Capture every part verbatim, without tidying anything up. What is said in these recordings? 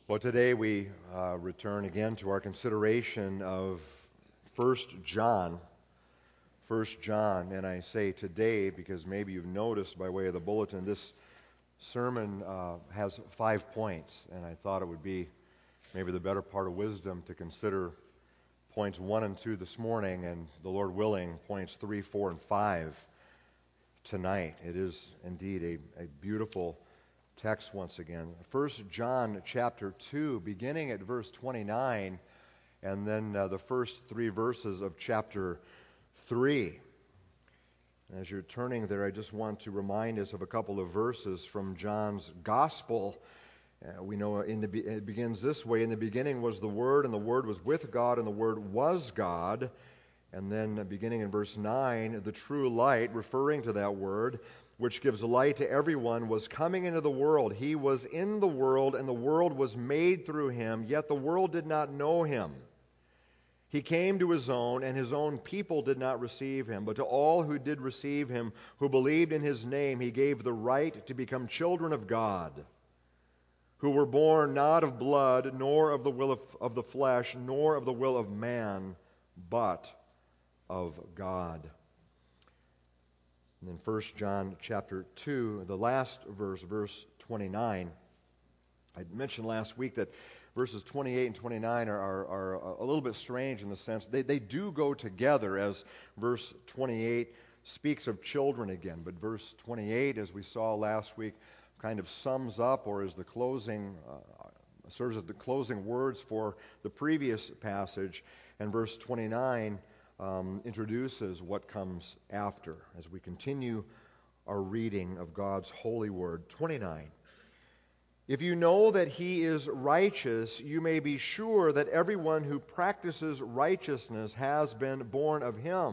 Well, today we uh, return again to our consideration of First John. First John, and I say today because maybe you've noticed by way of the bulletin, this sermon uh, has five points, and I thought it would be maybe the better part of wisdom to consider points one and two this morning, and the Lord willing, points three, four, and five tonight. It is indeed a, a beautiful text once again. First John chapter two, beginning at verse twenty-nine, and then uh, the first three verses of chapter three. As you're turning there, I just want to remind us of a couple of verses from John's Gospel. Uh, we know in the, it begins this way: in the beginning was the Word, and the Word was with God, and the Word was God. And then uh, beginning in verse nine, the true light, referring to that Word, which gives light to everyone, was coming into the world. He was in the world, and the world was made through him, yet the world did not know him. He came to his own, and his own people did not receive him. But to all who did receive him, who believed in his name, he gave the right to become children of God, who were born not of blood, nor of the will of, of the flesh, nor of the will of man, but of God. And in First John chapter two, the last verse, verse twenty-nine, I mentioned last week that verses twenty-eight and twenty-nine are, are, are a little bit strange in the sense they, they do go together, as verse twenty-eight speaks of children again. But verse twenty-eight, as we saw last week, kind of sums up, or is the closing, uh, serves as the closing words for the previous passage. And verse twenty-nine Um, introduces what comes after as we continue our reading of God's holy word. twenty-nine. If you know that he is righteous, you may be sure that everyone who practices righteousness has been born of him.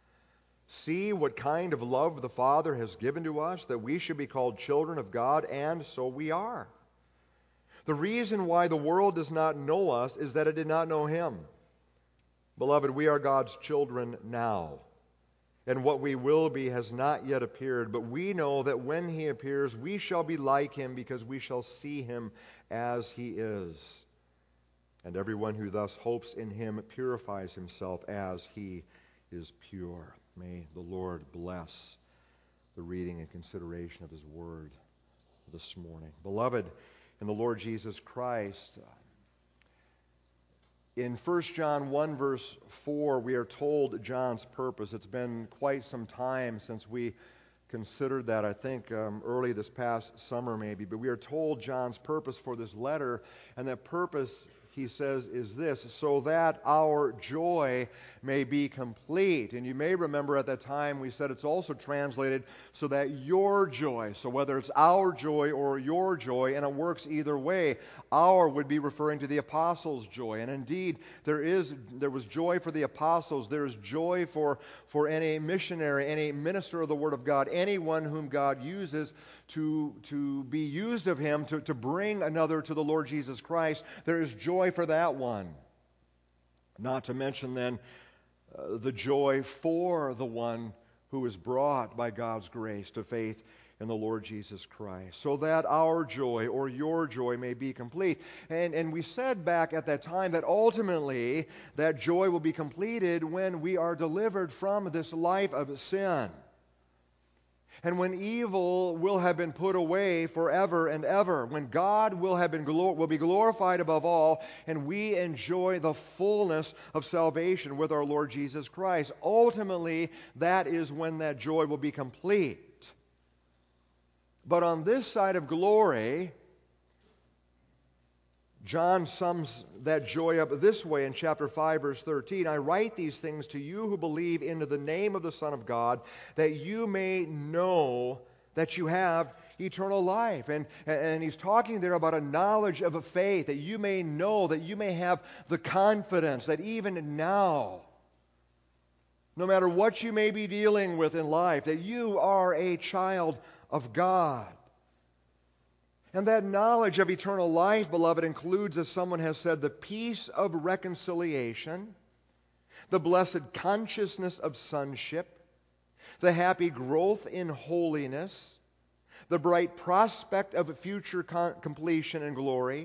See what kind of love the Father has given to us, that we should be called children of God, and so we are. The reason why the world does not know us is that it did not know him. Beloved, we are God's children now, and what we will be has not yet appeared, but we know that when he appears, we shall be like him, because we shall see him as he is. And everyone who thus hopes in him purifies himself as he is pure. May the Lord bless the reading and consideration of his word this morning. Beloved, in the Lord Jesus Christ, in First John one, verse four, we are told John's purpose. It's been quite some time since we considered that, I think um, early this past summer maybe. But we are told John's purpose for this letter, and that purpose, he says, is this: so that our joy may be complete. And you may remember at that time we said it's also translated, so that your joy. So whether it's our joy or your joy, and it works either way. Our would be referring to the apostles' joy. And indeed, there is there was joy for the apostles. There is joy for, for any missionary, any minister of the Word of God, anyone whom God uses to, to be used of him to, to bring another to the Lord Jesus Christ. There is joy for that one. Not to mention then uh, the joy for the one who is brought by God's grace to faith in the Lord Jesus Christ, so that our joy or your joy may be complete. And, and we said back at that time that ultimately that joy will be completed when we are delivered from this life of sin. And when evil will have been put away forever and ever, when God will have been glor- will be glorified above all, and we enjoy the fullness of salvation with our Lord Jesus Christ. Ultimately, that is when that joy will be complete. But on this side of glory, John sums that joy up this way in chapter five, verse thirteen. I write these things to you who believe in the name of the Son of God, that you may know that you have eternal life. And, and he's talking there about a knowledge of a faith, that you may know, that you may have the confidence that even now, no matter what you may be dealing with in life, that you are a child of God. And that knowledge of eternal life, beloved, includes, as someone has said, the peace of reconciliation, the blessed consciousness of sonship, the happy growth in holiness, the bright prospect of future con- completion and glory,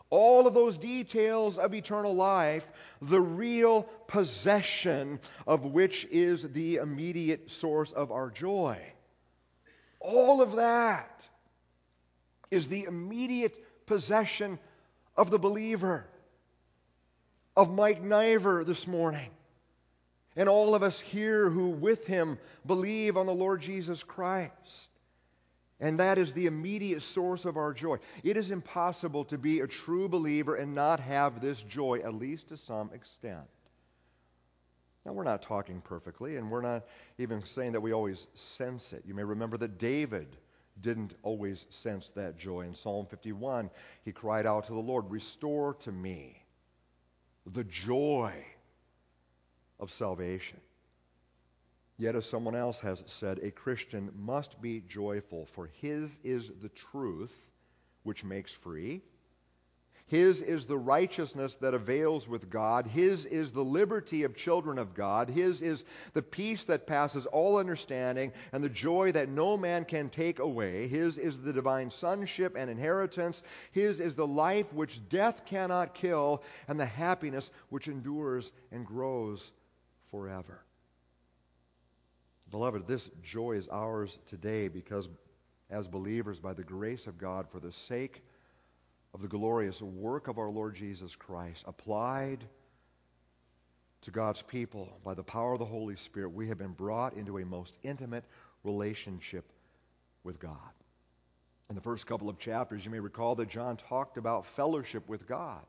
All of those details of eternal life, the real possession of which is the immediate source of our joy. All of that is the immediate possession of the believer, of Mike Niver this morning, and all of us here who with him believe on the Lord Jesus Christ. And that is the immediate source of our joy. It is impossible to be a true believer and not have this joy, at least to some extent. Now, we're not talking perfectly, and we're not even saying that we always sense it. You may remember that David didn't always sense that joy. In Psalm fifty-one, he cried out to the Lord, "Restore to me the joy of salvation." Yet, as someone else has said, a Christian must be joyful, for his is the truth which makes free. His is the righteousness that avails with God. His is the liberty of children of God. His is the peace that passes all understanding and the joy that no man can take away. His is the divine sonship and inheritance. His is the life which death cannot kill and the happiness which endures and grows forever. Beloved, this joy is ours today because as believers, by the grace of God, for the sake of the glorious work of our Lord Jesus Christ, applied to God's people by the power of the Holy Spirit, we have been brought into a most intimate relationship with God. In the first couple of chapters, you may recall that John talked about fellowship with God.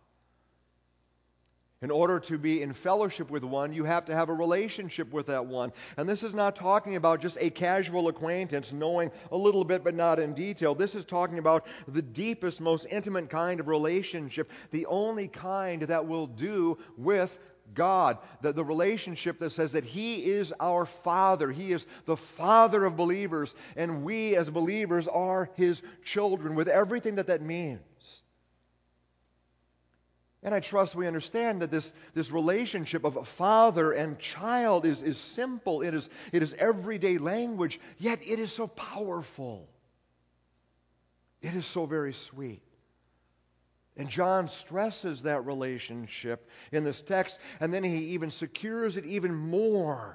In order to be in fellowship with one, you have to have a relationship with that one. And this is not talking about just a casual acquaintance, knowing a little bit but not in detail. This is talking about the deepest, most intimate kind of relationship, the only kind that will do with God. The, the relationship that says that He is our Father. He is the Father of believers, and we as believers are His children, with everything that that means. And I trust we understand that this, this relationship of father and child is, is simple. It is, it is everyday language, yet it is so powerful. It is so very sweet. And John stresses that relationship in this text, and then he even secures it even more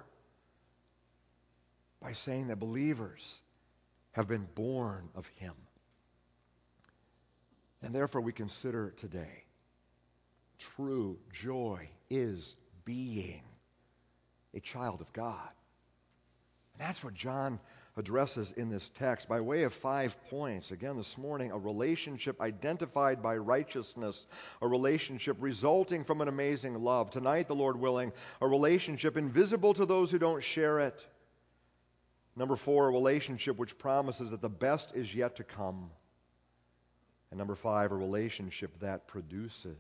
by saying that believers have been born of Him. And therefore we consider today, true joy is being a child of God. And that's what John addresses in this text by way of five points. Again, this morning, a relationship identified by righteousness, a relationship resulting from an amazing love. Tonight, the Lord willing, a relationship invisible to those who don't share it. Number four, a relationship which promises that the best is yet to come. And number five, a relationship that produces.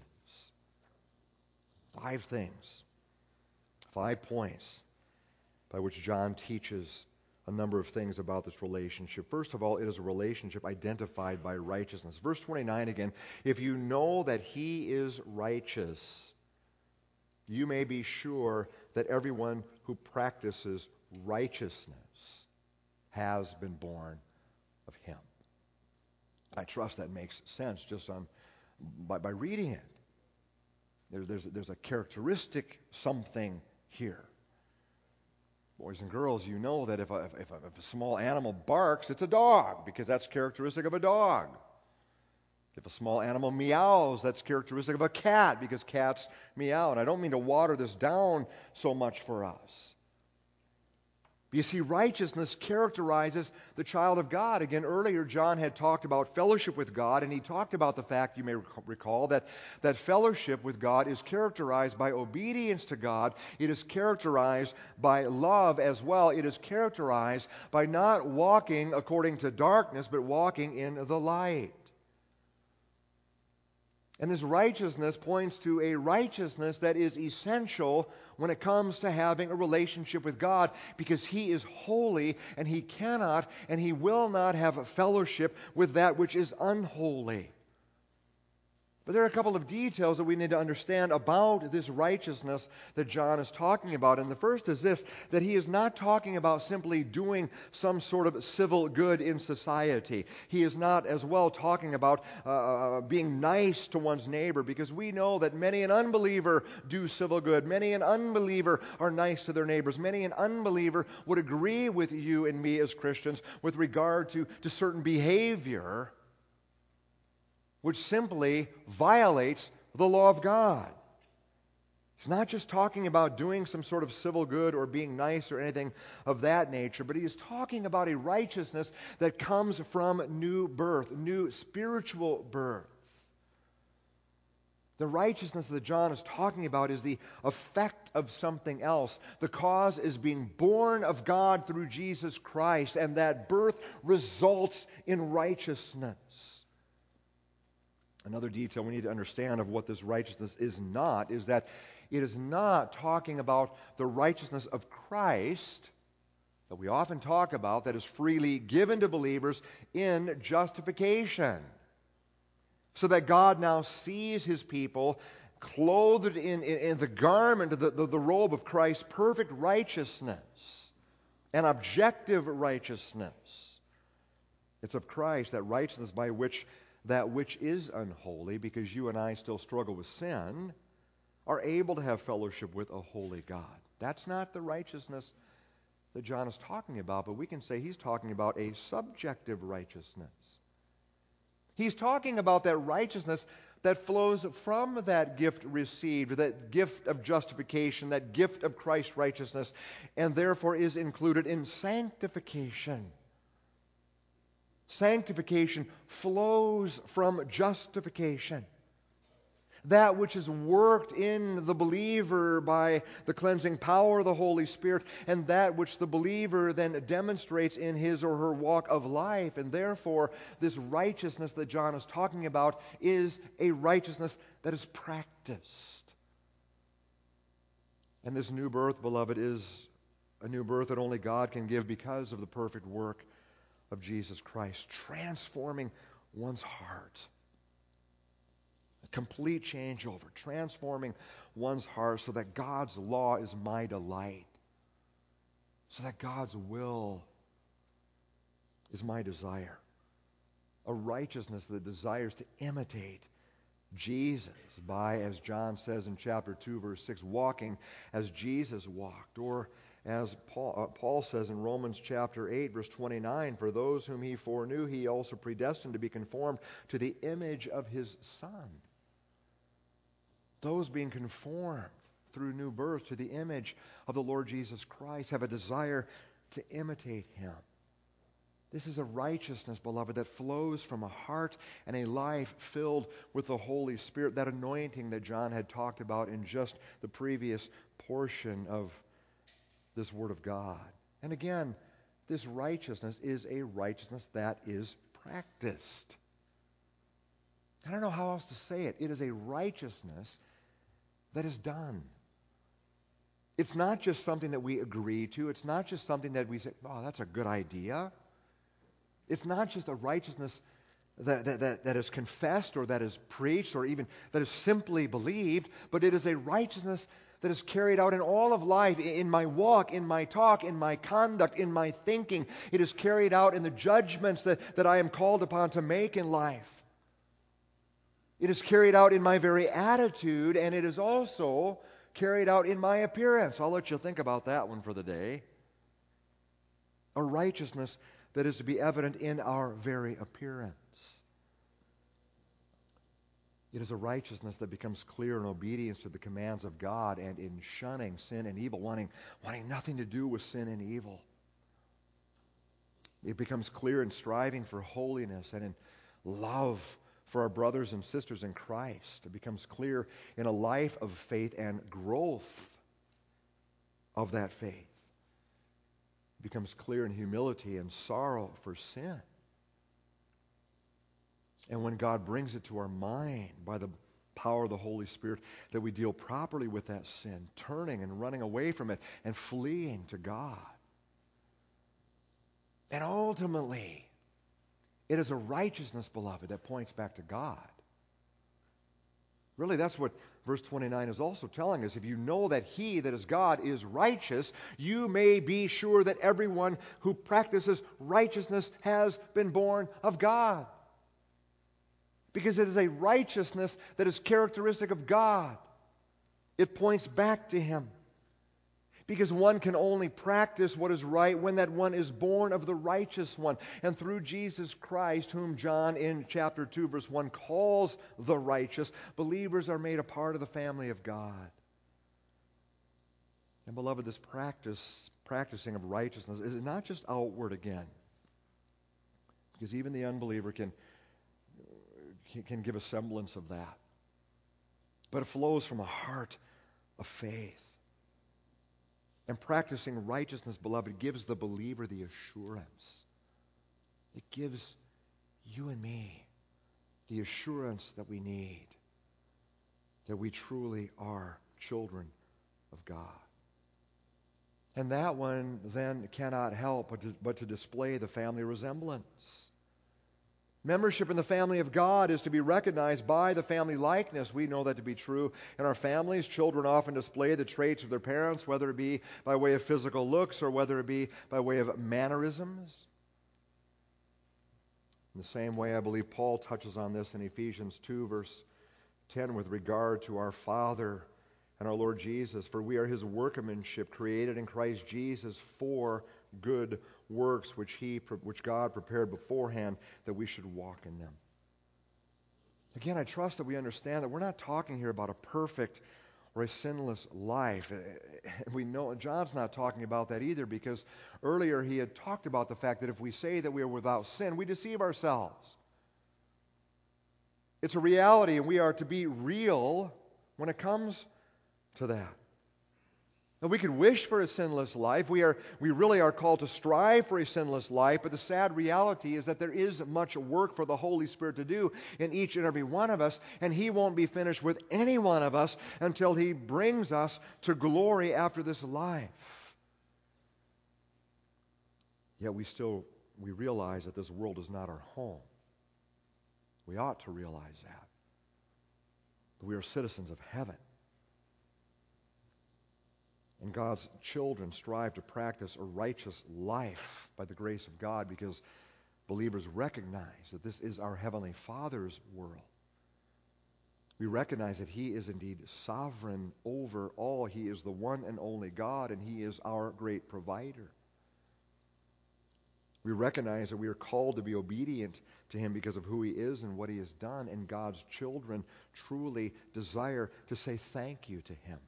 Five things, five points by which John teaches a number of things about this relationship. First of all, it is a relationship identified by righteousness. Verse twenty-nine again, if you know that He is righteous, you may be sure that everyone who practices righteousness has been born of Him. I trust that makes sense just on by, by reading it. There, there's, there's a characteristic something here. Boys and girls, you know that if a, if, a, if a small animal barks, it's a dog, because that's characteristic of a dog. If a small animal meows, that's characteristic of a cat, because cats meow. And I don't mean to water this down so much for us. You see, righteousness characterizes the child of God. Again, earlier John had talked about fellowship with God, and he talked about the fact, you may recall, that, that fellowship with God is characterized by obedience to God. It is characterized by love as well. It is characterized by not walking according to darkness, but walking in the light. And this righteousness points to a righteousness that is essential when it comes to having a relationship with God, because He is holy and He cannot and He will not have a fellowship with that which is unholy. But there are a couple of details that we need to understand about this righteousness that John is talking about. And the first is this, that he is not talking about simply doing some sort of civil good in society. He is not as well talking about uh, being nice to one's neighbor, because we know that many an unbeliever do civil good. Many an unbeliever are nice to their neighbors. Many an unbeliever would agree with you and me as Christians with regard to, to certain behavior which simply violates the law of God. He's not just talking about doing some sort of civil good or being nice or anything of that nature, but he is talking about a righteousness that comes from new birth, new spiritual birth. The righteousness that John is talking about is the effect of something else. The cause is being born of God through Jesus Christ, and that birth results in righteousness. Another detail we need to understand of what this righteousness is not is that it is not talking about the righteousness of Christ that we often talk about, that is freely given to believers in justification. So that God now sees His people clothed in, in, in the garment, the, the, the robe of Christ's perfect righteousness, an objective righteousness. It's of Christ, that righteousness by which that which is unholy, because you and I still struggle with sin, are able to have fellowship with a holy God. That's not the righteousness that John is talking about, but we can say he's talking about a subjective righteousness. He's talking about that righteousness that flows from that gift received, that gift of justification, that gift of Christ's righteousness, and therefore is included in sanctification. Sanctification flows from justification. That which is worked in the believer by the cleansing power of the Holy Spirit, and that which the believer then demonstrates in his or her walk of life. And therefore, this righteousness that John is talking about is a righteousness that is practiced. And this new birth, beloved, is a new birth that only God can give because of the perfect work of Jesus Christ, transforming one's heart. A complete changeover, transforming one's heart so that God's law is my delight, so that God's will is my desire. A righteousness that desires to imitate Jesus by, as John says in chapter two, verse six, walking as Jesus walked, or as Paul, uh, Paul says in Romans chapter eight, verse twenty-nine, for those whom he foreknew, he also predestined to be conformed to the image of his Son. Those being conformed through new birth to the image of the Lord Jesus Christ have a desire to imitate him. This is a righteousness, beloved, that flows from a heart and a life filled with the Holy Spirit, that anointing that John had talked about in just the previous portion of this Word of God. And again, this righteousness is a righteousness that is practiced. I don't know how else to say it. It is a righteousness that is done. It's not just something that we agree to. It's not just something that we say, oh, that's a good idea. It's not just a righteousness that, that, that, that is confessed or that is preached or even that is simply believed, but it is a righteousness that is carried out in all of life, in my walk, in my talk, in my conduct, in my thinking. It is carried out in the judgments that, that I am called upon to make in life. It is carried out in my very attitude, and it is also carried out in my appearance. I'll let you think about that one for the day. A righteousness that is to be evident in our very appearance. It is a righteousness that becomes clear in obedience to the commands of God and in shunning sin and evil, wanting, wanting nothing to do with sin and evil. It becomes clear in striving for holiness and in love for our brothers and sisters in Christ. It becomes clear in a life of faith and growth of that faith. It becomes clear in humility and sorrow for sin. And when God brings it to our mind by the power of the Holy Spirit, that we deal properly with that sin, turning and running away from it and fleeing to God. And ultimately, it is a righteousness, beloved, that points back to God. Really, that's what verse twenty-nine is also telling us. If you know that He, that is God, is righteous, you may be sure that everyone who practices righteousness has been born of God. Because it is a righteousness that is characteristic of God. It points back to Him. Because one can only practice what is right when that one is born of the righteous one. And through Jesus Christ, whom John in chapter two, verse one calls the righteous, believers are made a part of the family of God. And beloved, this practice, practicing of righteousness is not just outward again. Because even the unbeliever can, can give a semblance of that. But it flows from a heart of faith. And practicing righteousness, beloved, gives the believer the assurance. It gives you and me the assurance that we need, that we truly are children of God. And that one then cannot help but to, but to display the family resemblance. Membership in the family of God is to be recognized by the family likeness. We know that to be true in our families. Children often display the traits of their parents, whether it be by way of physical looks or whether it be by way of mannerisms. In the same way, I believe Paul touches on this in Ephesians two, verse ten, with regard to our Father and our Lord Jesus. For we are His workmanship, created in Christ Jesus for good works which he which God prepared beforehand that we should walk in them. Again, I trust that we understand that we're not talking here about a perfect or a sinless life. We know John's not talking about that either, because earlier he had talked about the fact that if we say that we are without sin, we deceive ourselves. It's a reality, and we are to be real when it comes to that. And we could wish for a sinless life. We are, we really are called to strive for a sinless life, but the sad reality is that there is much work for the Holy Spirit to do in each and every one of us, and He won't be finished with any one of us until He brings us to glory after this life. Yet we still, we realize that this world is not our home. We ought to realize that. We are citizens of heaven. And God's children strive to practice a righteous life by the grace of God, because believers recognize that this is our Heavenly Father's world. We recognize that He is indeed sovereign over all. He is the one and only God, and He is our great provider. We recognize that we are called to be obedient to Him because of who He is and what He has done, and God's children truly desire to say thank you to Him,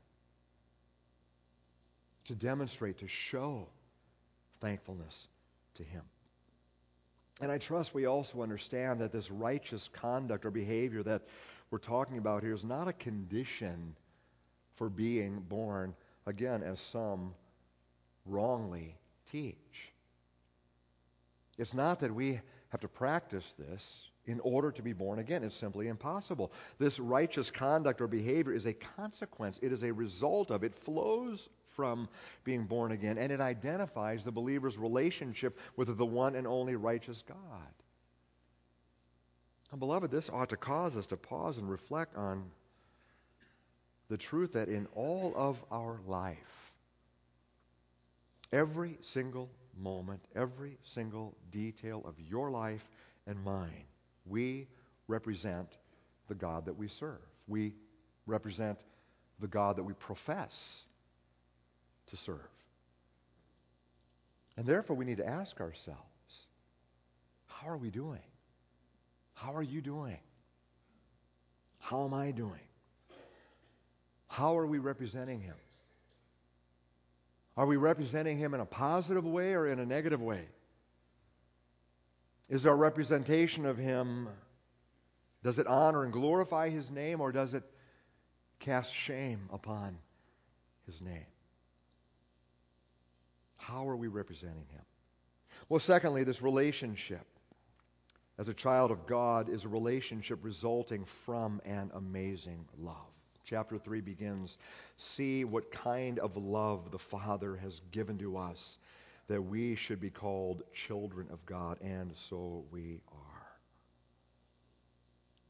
to demonstrate, to show thankfulness to Him. And I trust we also understand that this righteous conduct or behavior that we're talking about here is not a condition for being born again, as some wrongly teach. It's not that we have to practice this in order to be born again. It's simply impossible. This righteous conduct or behavior is a consequence. It is a result of, it flows from being born again, and it identifies the believer's relationship with the one and only righteous God. And beloved, this ought to cause us to pause and reflect on the truth that in all of our life, every single moment, every single detail of your life and mine, we represent the God that we serve. We represent the God that we profess to serve. And therefore we need to ask ourselves, how are we doing? How are you doing? How am I doing? How are we representing Him? Are we representing Him in a positive way or in a negative way? Is our representation of Him, does it honor and glorify His name, or does it cast shame upon His name? How are we representing Him? Well, secondly, this relationship as a child of God is a relationship resulting from an amazing love. Chapter three begins, see what kind of love the Father has given to us, that we should be called children of God, and so we are.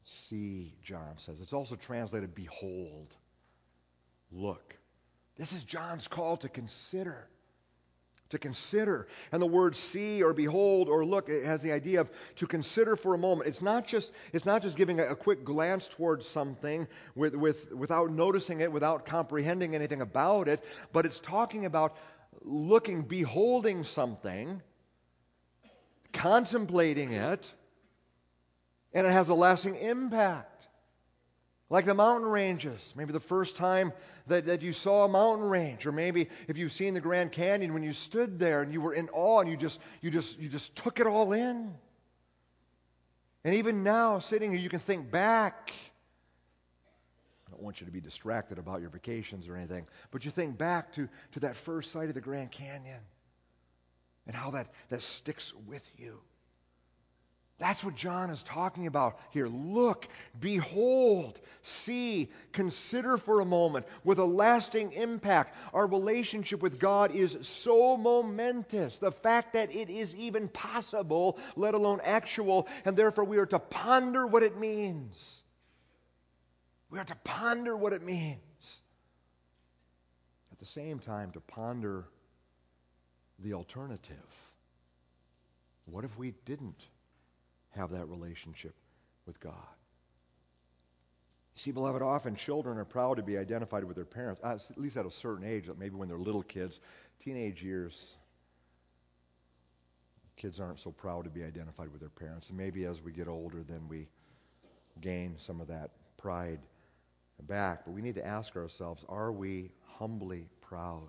See, John says. It's also translated behold. Look. This is John's call to consider. To consider. And the word see or behold or look, it has the idea of to consider for a moment. It's not just, it's not just giving a, a quick glance towards something with, with, without noticing it, without comprehending anything about it, but it's talking about looking, beholding something, contemplating it, and it has a lasting impact. Like the mountain ranges. Maybe the first time that, that you saw a mountain range, or maybe if you've seen the Grand Canyon when you stood there and you were in awe and you just you just you just took it all in. And even now, sitting here, you can think back. I don't want you to be distracted about your vacations or anything, but you think back to, to that first sight of the Grand Canyon and how that, that sticks with you. That's what John is talking about here. Look, behold, see, consider for a moment with a lasting impact. Our relationship with God is so momentous. The fact that it is even possible, let alone actual, and therefore we are to ponder what it means. We are to ponder what it means. At the same time, to ponder the alternative. What if we didn't have that relationship with God? You see, beloved, often children are proud to be identified with their parents, at least at a certain age, maybe when they're little kids. Teenage years, kids aren't so proud to be identified with their parents. And maybe as we get older, then we gain some of that pride back. But we need to ask ourselves, are we humbly proud?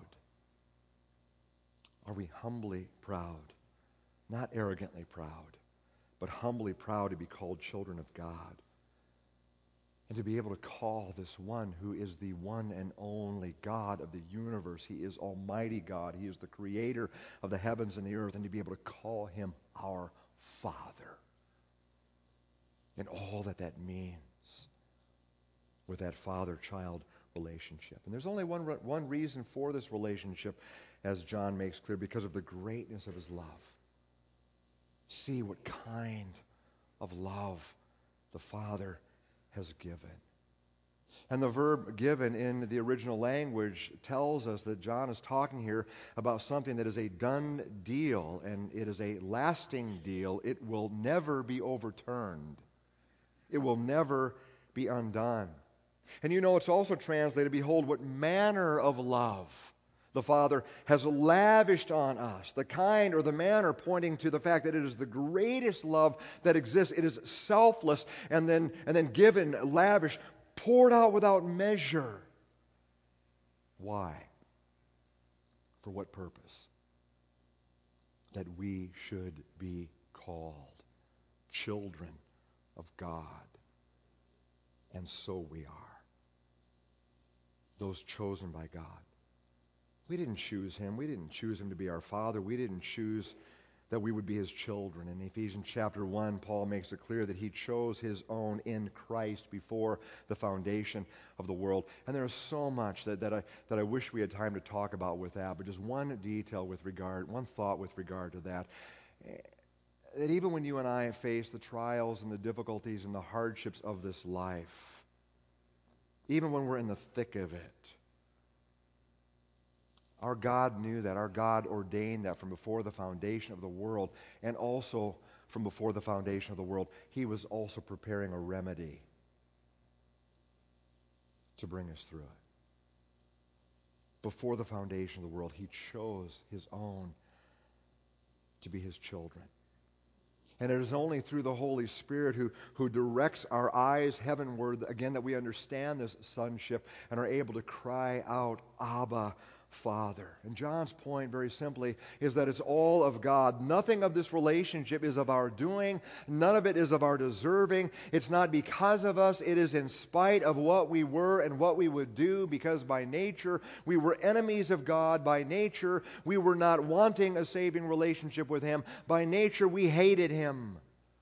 Are we humbly proud? Not arrogantly proud, but humbly proud to be called children of God. And to be able to call this one who is the one and only God of the universe. He is Almighty God. He is the creator of the heavens and the earth. And to be able to call him our Father. And all that that means with that father-child relationship. And there's only one, one reason for this relationship, as John makes clear, because of the greatness of his love. See what kind of love the Father has given. And the verb given in the original language tells us that John is talking here about something that is a done deal, and it is a lasting deal. It will never be overturned. It will never be undone. And you know, it's also translated, behold, what manner of love the Father has lavished on us. The kind or the manner pointing to the fact that it is the greatest love that exists. It is selfless and then, and then given, lavish, poured out without measure. Why? For what purpose? That we should be called children of God. And so we are. Those chosen by God. We didn't choose him. We didn't choose him to be our Father. We didn't choose that we would be his children. In Ephesians chapter one, Paul makes it clear that he chose his own in Christ before the foundation of the world. And there is so much that, that, I, that I wish we had time to talk about with that, but just one detail with regard, one thought with regard to that. That even when you and I face the trials and the difficulties and the hardships of this life, even when we're in the thick of it, our God knew that. Our God ordained that from before the foundation of the world. And also from before the foundation of the world, he was also preparing a remedy to bring us through it. Before the foundation of the world, he chose his own to be his children. And it is only through the Holy Spirit who, who directs our eyes heavenward, again, that we understand this sonship and are able to cry out, Abba, Father. And John's point, very simply, is that it's all of God. Nothing of this relationship is of our doing. None of it is of our deserving. It's not because of us. It is in spite of what we were and what we would do, because by nature we were enemies of God. By nature we were not wanting a saving relationship with him. By nature we hated him.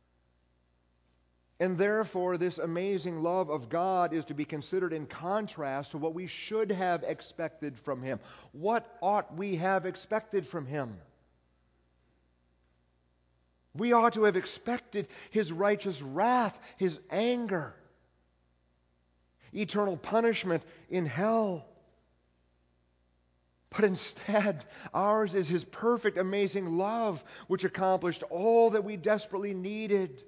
And therefore, this amazing love of God is to be considered in contrast to what we should have expected from him. What ought we have expected from him? We ought to have expected His righteous wrath, His anger, eternal punishment in hell. But instead, ours is His perfect, amazing love, which accomplished all that we desperately needed.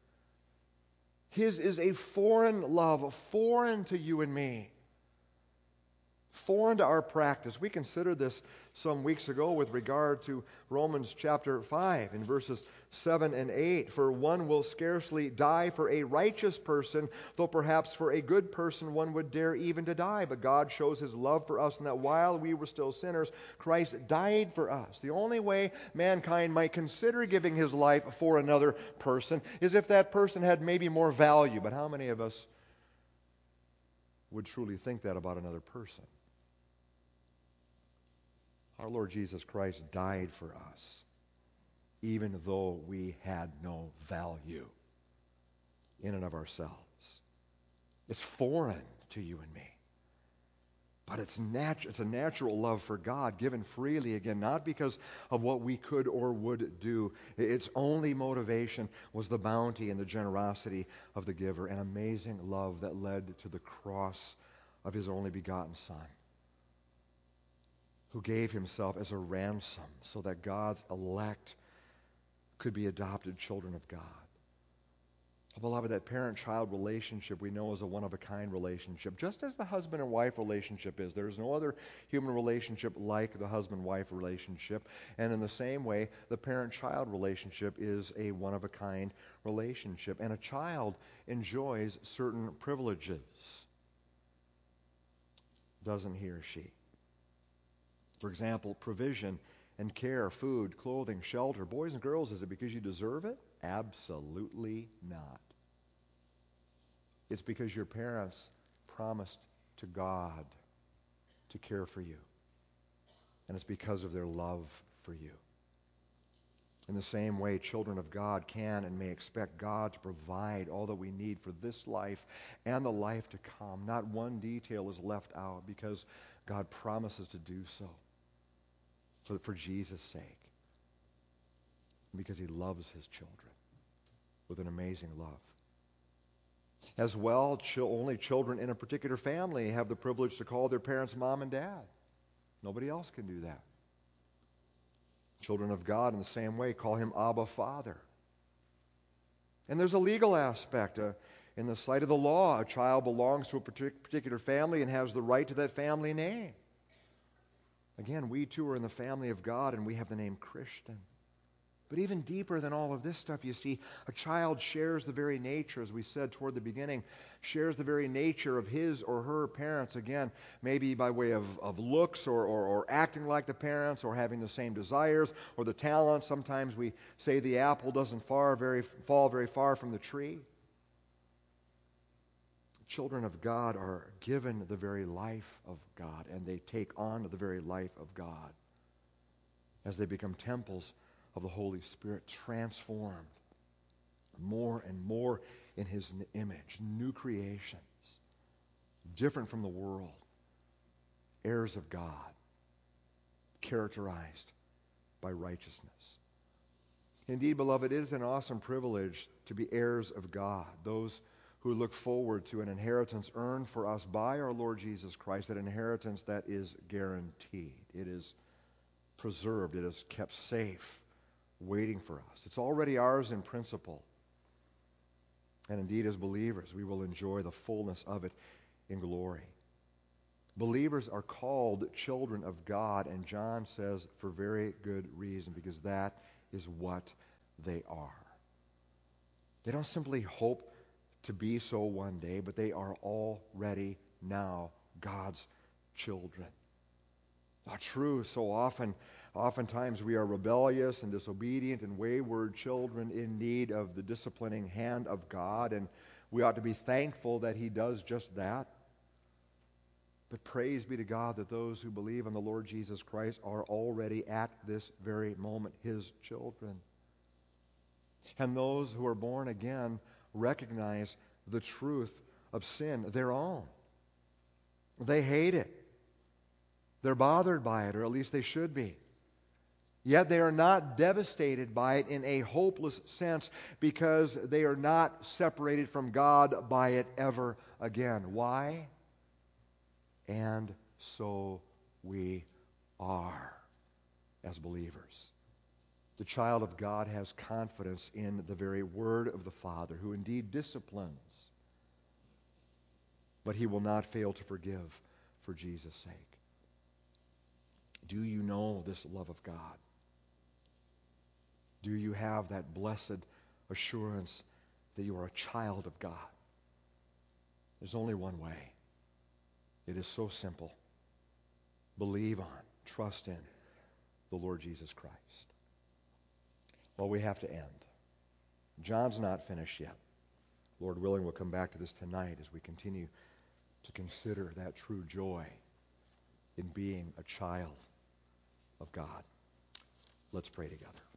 His is a foreign love, foreign to you and me, foreign to our practice. We considered this some weeks ago with regard to Romans chapter five in verses seven and eight. For one will scarcely die for a righteous person, though perhaps for a good person one would dare even to die. But God shows His love for us in that while we were still sinners, Christ died for us. The only way mankind might consider giving his life for another person is if that person had maybe more value. But how many of us would truly think that about another person? Our Lord Jesus Christ died for us, even though we had no value in and of ourselves. It's foreign to you and me. But it's, natu- it's a natural love for God, given freely, again, not because of what we could or would do. Its only motivation was the bounty and the generosity of the giver, an amazing love that led to the cross of His only begotten Son, who gave Himself as a ransom so that God's elect could be adopted children of God. Beloved, that parent-child relationship we know is a one-of-a-kind relationship, just as the husband and wife relationship is. There is no other human relationship like the husband-wife relationship. And in the same way, the parent-child relationship is a one-of-a-kind relationship. And a child enjoys certain privileges, doesn't he or she? For example, provision and care, food, clothing, shelter. Boys and girls, is it because you deserve it? Absolutely not. It's because your parents promised to God to care for you. And it's because of their love for you. In the same way, children of God can and may expect God to provide all that we need for this life and the life to come. Not one detail is left out because God promises to do so. For, for Jesus' sake. Because He loves His children with an amazing love. As well, ch- only children in a particular family have the privilege to call their parents mom and dad. Nobody else can do that. Children of God, in the same way, call Him Abba, Father. And there's a legal aspect. Uh, in the sight of the law, a child belongs to a partic- particular family and has the right to that family name. Again, we too are in the family of God, and we have the name Christian. But even deeper than all of this stuff, you see, a child shares the very nature, as we said toward the beginning, shares the very nature of his or her parents. Again, maybe by way of, of looks or, or, or acting like the parents or having the same desires or the talents. Sometimes we say the apple doesn't far very, fall very far from the tree. Children of God are given the very life of God, and they take on the very life of God as they become temples of the Holy Spirit, transformed more and more in His image, new creations, different from the world, heirs of God, characterized by righteousness. Indeed, beloved, it is an awesome privilege to be heirs of God, those who look forward to an inheritance earned for us by our Lord Jesus Christ, an inheritance that is guaranteed. It is preserved. It is kept safe, waiting for us. It's already ours in principle. And indeed, as believers, we will enjoy the fullness of it in glory. Believers are called children of God, and John says for very good reason, because that is what they are. They don't simply hope to be so one day, but they are already now God's children. Not true. So often, oftentimes we are rebellious and disobedient and wayward children in need of the disciplining hand of God, and we ought to be thankful that He does just that. But praise be to God that those who believe in the Lord Jesus Christ are already at this very moment His children. And those who are born again recognize the truth of sin, their own. They hate it. They're bothered by it, or at least they should be. Yet they are not devastated by it in a hopeless sense because they are not separated from God by it ever again. Why? And so we are as believers. The child of God has confidence in the very word of the Father, who indeed disciplines, but he will not fail to forgive for Jesus' sake. Do you know this love of God? Do you have that blessed assurance that you are a child of God? There's only one way. It is so simple. Believe on, trust in the Lord Jesus Christ. Well, we have to end. John's not finished yet. Lord willing, we'll come back to this tonight as we continue to consider that true joy in being a child of God. Let's pray together.